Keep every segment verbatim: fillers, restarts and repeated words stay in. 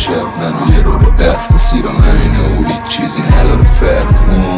شب منو یه رو به اف مسیرم همینه و هیچ چیزی نداره فرق.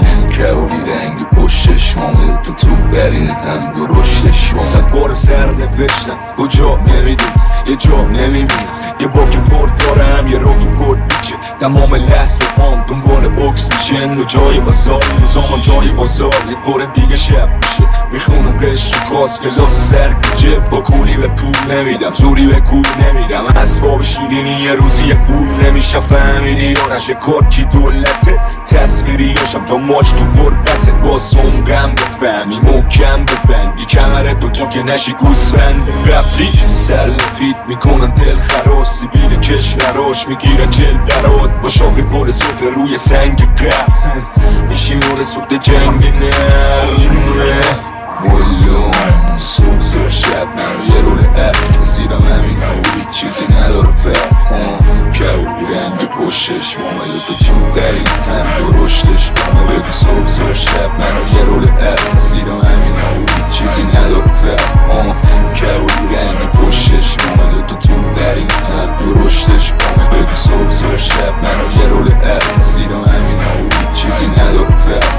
کولی رنگی پشتش مامه تو تو برین هم درشتش مامه. صد بار سر نوشتم کجا نمیدون یه جا نمیبینم یه باک پرد دارم یه رو تو پرد بیچه تمام لحظه هم دنبال اکسیژن و جای بازار نظامم جای بازار یک بار دیگه شب میشه میخونم قشر خواست کلاس سرگیجه با کولی به پول نمیدم زوری به کول نمیدم اسباب شیرینی یه روزی یه پول نمیشه فهمیدی و نشه کارکی دولته تصویری هاشم جا ماش تو بربته باسم غم بفهمی محکم ببندی کمره دوتا که نشی گوسفند قبلی سلفید میکنن دل خراش سیبیل کشوراش میگیره جل برات با شاخ گل سوخت روی سنگ قبل میشی مور سوخت جنگ نرمه ولوم صبح زور شب منو یه رول اف مسیرم همینه و هیچ چیزی نداره فرق. کولی رنگی پشتش مامه دوتا تو قرین هم درشتش مامه بگو صبح زور شب منو یه رول اف مسیرم همینه و هیچ چیزی نداره فرق. کولی رنگی پشتش مامه دوتا تو قرین هم درشتش مامه بگو صبح زور شب منو یه رول اف مسیرم همینه و هیچ چیزی نداره فرق.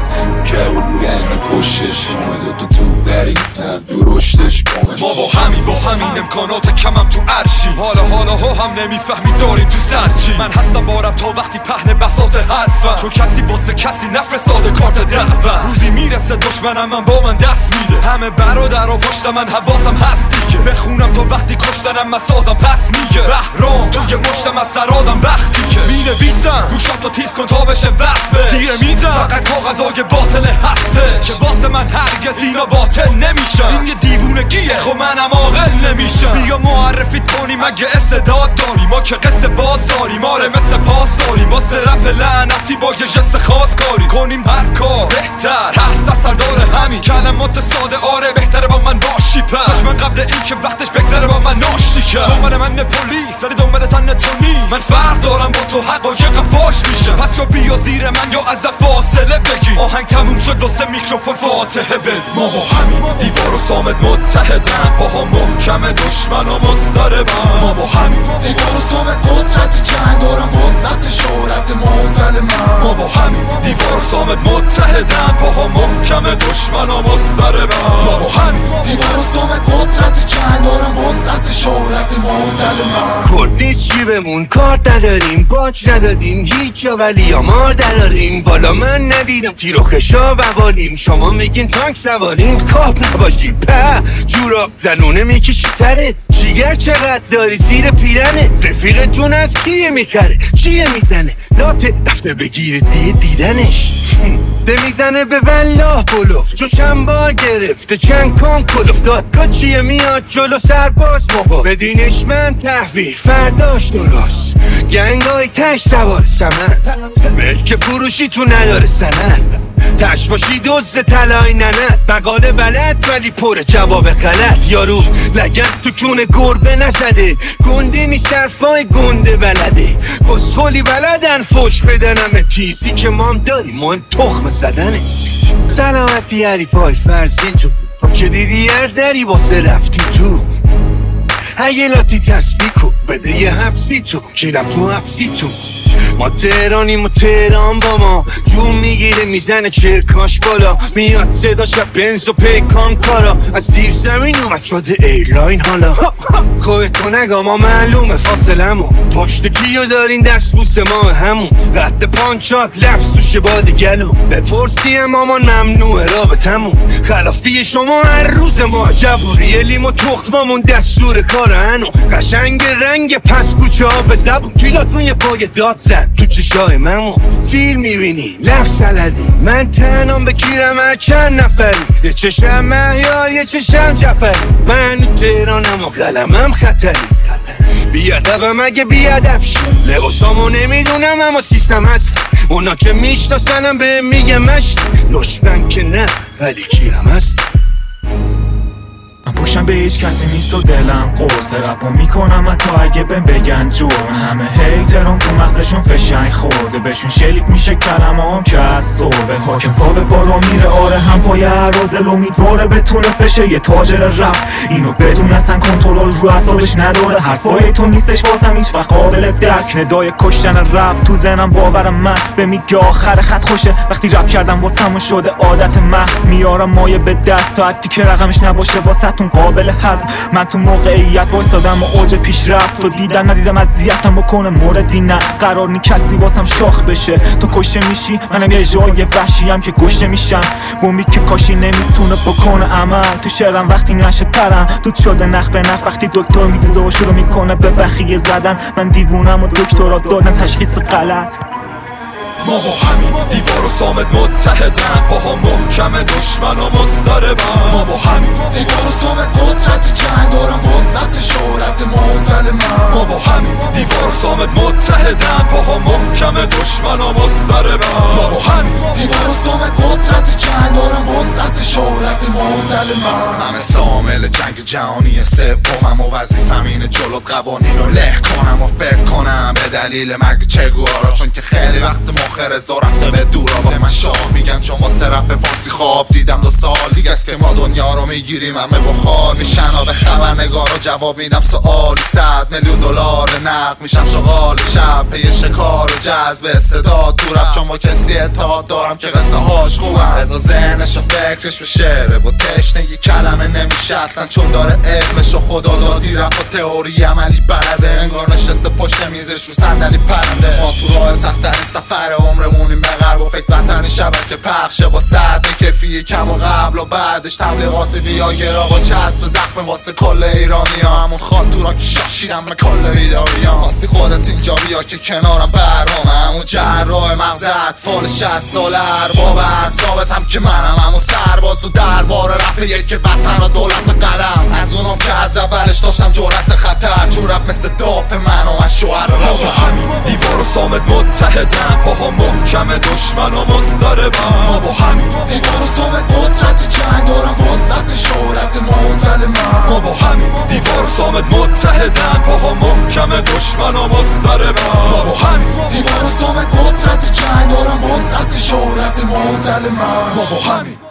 کولی رنگی پشتش مامه دوتا تو قرین هم درشتش مامه. ما با همین با همین امکانات کمم تو عرشی حالا حالا ها هم نمیفهمی داریم تو سرچی. من هستم بارم تا وقتی پهن بساط حرفم چون کسی واسه کسی نفرستاده کارت دعوت. روزی میرسه دشمنم من با من دست میده همه برادر و پشت من حواسم هست دیگه بخونم تا وقتی کشتنم من سازم پس میگه بهرام توی مشتم از سرادم وقتی که مینویسم گوشاتو تیز کن تا بشه وصفه زیر میزم فقط کاغذای باطل هسته که واسه من هرگز اینا باطل نمیشن. این یه دیوونگیه خب منم عاقل نمیشم. بیا معرفیت کنیم اگه استعداد داری ما که قصه باز داریم آره مثل پاس داریم واسه رپ لعنتی با یه جست خاص کاری کنیم هر کار بهتر هست از سردار همین کلمات ساده آره بهتره با من باشی پس من قبل این که وقتش بگذره با من ناشتی کرد. دنبال من پلیس ولی دنبال تن تو نیست من فرق دارم با تو حقایقم فاش میشه پس یا بیا زیر من یا از فاصله بگی آهنگ تموم شد واسه میکروفون فاتحه بد. ما با همین دیوار و صامت متحدن پاها محکم دشمن و مضطربن. ما با همین دیوار و صامت قدرت جنگ دارم وسط شهرت موزل من. ما با همین دیوار و صامت متحدن پاها محکم دشمن و مضطربن. ما با همین دیوار و صامت قدرت جنگ دارم وسط شهرت موزل من. کرد نیست جیبمون کارت نداریم باج ندادیم هیچ جا ولی آمار دراریم والا من ندیدم تیر و خشا بوالیم شما میگین تانک سواریم کاپ نباشیم په جورا زنونه میکشی سره جیگر چقدر داری زیر پیرنه رفیقتون از کیه میخره چیه میزنه لاته رفته بگیر دیه دیدنش ده میزنه به والله بلوف چون چند بار گرفته چند کام کلوف دادگاه چیه میاد جلو سرباز موقع بدینش من تحویل فرداش درست گنگای تش سوار سمن ملک فروشی تو نداره سنن تش باشی دوست تلای ننت مقاله بلد ولی پر جواب غلط یارو لگن تو کون گربه نزده گنده نی صرفای گنده بلده کسخولی بلدن فوش بدنم تیزی که مام داری مهم تخم زدنه سلامتی حریفای فرزی تو تو که دیدی هر دری واسه رفتی تو هیه لاتی تسبیح کن بده یه حبسی تو کیرم تو حبسی تو ما تهرانیم و تهران با ما جون میگیره میزنه چرکاش بالا میاد صدا شب بنز و پیکان کارا از زیر زمین اومد شده ایرلاین حالا خودتو نگا ما معلومه فاصلمون پشت کیو دارین دست بوس ما همون قد پانچات لفظ تو شباد گلو بپرسی مامان ممنوعه رابطمون خلافی شما هر روز ما جبوری لیم و تخمامون دستور کار هنو قشنگ رنگ پس کوچه ها به زبون کیلاتون یه پای داد زد تو چشای منو فیلم میبینی لفظ بلدی من تنام بکیرم هر چند نفری یه چشم مهیار یه چشم جفری من تهرانم و قلمم خطری بیادبم اگه بیادب شد لباسامو نمیدونم اما سیستم هست اونا که میشناسنم به میگه مشت دشمن که نه ولی کیرم هست من پشتم به هیچ کسی نیست و دلم قرص رپو میکنم حتی اگه بهم بگن جرم. همه هیترام تو مغزشون فشنگ خورده، بهشون شلیک میشه کلمه هم که از صبح حاکم پا به پا را میره. آره هم پای هر رازل امیدواره بتونه بشه یه تاجر رپ، اینو بدون اصلا کنترل رو اعصابش نداره. حرفای تو نیستش واسم هیچ وقت قابل درک، ندای کشتن رپ تو ذهنم باورم من به میگه آخر خط خوشه. وقتی رپ کردم واسمون شده عادت محض، میارم مایه به دست تا حتی که رقمش نباشه واسهتون قابل هضم. من تو موقعیت وایسادم و اوج پیشرفت، تو دیدم ندیدم اذیتم بکنه موردی نه. قرار نی کسی واسم شاخ بشه، تو کشته میشی منم یه جای وحشیم که گشته میشم. بومی که کاشی نمیتونه بکنه عمل، تو شعرم وقتی نشه ترم دود شده نخ به نخ. وقتی دکتر میدوزه و شروع میکنه به بخیه زدن، من دیوونم و دکترا دادن تشخیص غلط. ما با همین دیوار و صامت متحدن، پاها محکم دشمن و مضطربن. ما با همین دیوار و صامت قدرت جنگ دارم وسط شهرت موزل من. ما با همین دیوار و صامت متحدن، پاها محکم دشمن و مضطربن. ما با همین دیوار و صامت قدرت جنگ دارم وسط شهرت موزل من. همه سامل جنگ جهانی سومم و وظیفم اینه جلوت قوانین رو له کنم و فکر کنم به دلیل مرگ چگوارا، چون که خیلی وقت مخ رضا رفته به دورا. با من شاه میگن چون واسه رپ فارسی خواب دیدم. دو سال دیگه است که ما دنیا رو میگیریم همه بخار میشن. به خبرنگار رو جواب میدم سوالی، صد میلیون دلار نقد میشم شغال شب پی شکار و جذب استعداد تو رپ، چون با کسی اتحاد دارم که قصه هاش خوبم. رضا ذهنش و فکرش به شعره و تشنگی کلمه نمیشه اصلا، چون داره علمش و خدا دادی رپ و تئوری عملی برده. انگار نشسته پشت میزش رو صندلی پرنده. ما تو راه سخت‌ترین سفر عمرمونیم به غرب و فکر وطنی شبکه پخشه با سطح کیفی کم و قبل و بعدش تبلیغات ویاگرا با چسب زخم واسه کل ایرانی ها. همون خالتورا که شاشیدم به کل ویدئویی ها. خواستی خودت اینجا بیا که کنارم برنامه، همون جراح مغز اطفال شصت ساله ارباب اعصابت هم که منم، همون سرباز و دربار رپ یک وطن و دولت قلم. از اونم که از اولش داشتم جرأت خطر، چون رپ مثل دافع من و من شوهر ما با همین دیوار و صامت متحدن، پاها محکم دشمن و مضطربن. ما با همین دیوار و صامت قدرت جنگ دارم وسط شهرت موزل من. ما با همین دیوار و صامت متحدن، پاها محکم دشمن و مضطربن. ما با همین دیوار و صامت قدرت جنگ دارم وسط شهرت موزل من. ما با همین